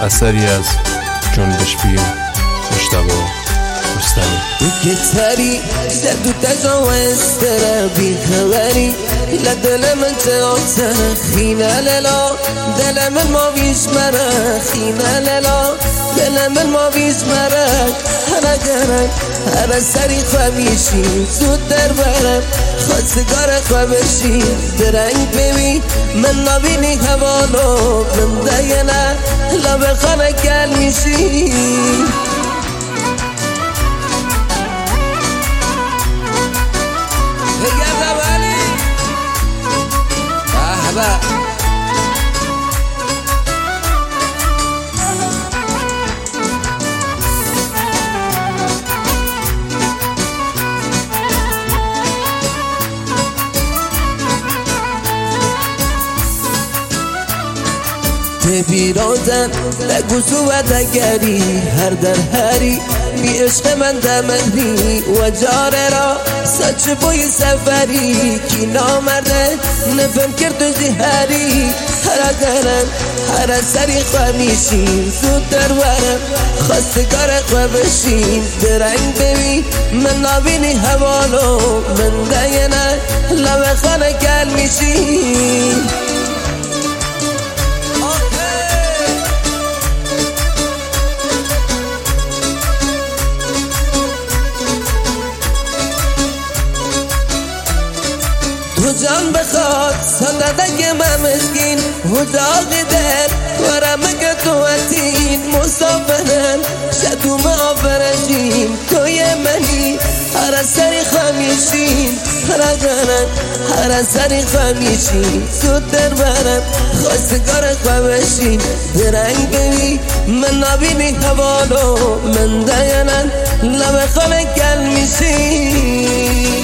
اثری از جنبش بی مجتبی رستمی. گیتاری زد و تجاوز ترى بخبري لا دل من تأثر خينا لا دل من ما بيش مرا خينا لا دل من ما بيش مرا هر جرك هر سری خمیشی زود در برم خواستگار خوابشی درنگ ببین من نبینی حوالو من دیگه لب خانه گل میشی. بیرازن لگوسو و دگری هر در هری بی عشق من دمنی و جاره را سچ بوی سفری کی نامرده نفهم کرد و زهری هر درم هر سری خمیشین زود در ورم خواستگار خوابشین درنگ ببین من نبینی حوالو من دیگه نه لب خانه گل میشین. تو جان بخواد صنددک من مسکین و داغ دل ورمک تو اتین مسافرن شدوم آفرشین توی منی هر سری خمیشین هر گرن هر سری خمیشین زود در برم خواستگار خوابشین درنگ ببین من نبینی حوالو من دیگه لب خانه گل میشین.